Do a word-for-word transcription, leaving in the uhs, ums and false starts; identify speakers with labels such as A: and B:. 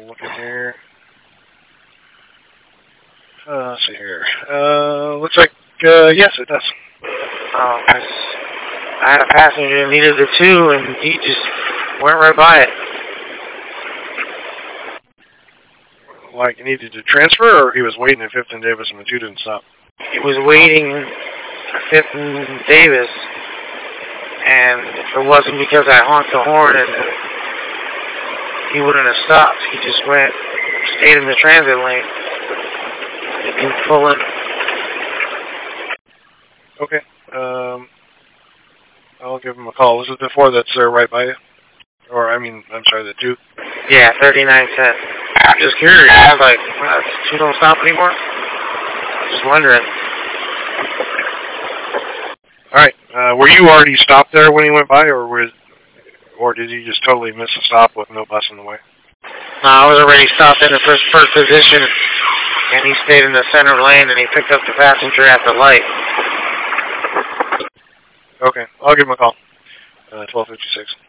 A: looking here. Uh, let's see here. Uh, looks like, uh, yes, it does.
B: Oh, because I had a passenger that needed it too, and he just went right by it.
A: Like, he needed to transfer, or he was waiting at Fifth and Davis and the two didn't stop?
B: He was waiting at Fifth and Davis, and if it wasn't because I honked the horn, and he wouldn't have stopped. He just went, stayed in the transit lane. He didn't pull in.
A: Okay. Um, I'll give him a call. This is the four that's uh, right by you? Or, I mean, I'm sorry, the two?
B: Yeah, thirty-nine cents. I'm just curious. I was like, well, two don't stop anymore? Just wondering.
A: Alright. Uh, were you already stopped there when he went by, or was, or did you just totally miss a stop with no bus in the way?
B: No, I was already stopped in the first first position, and he stayed in the center lane, and he picked up the passenger at the light.
A: Okay. I'll give him a call. Uh, twelve fifty-six.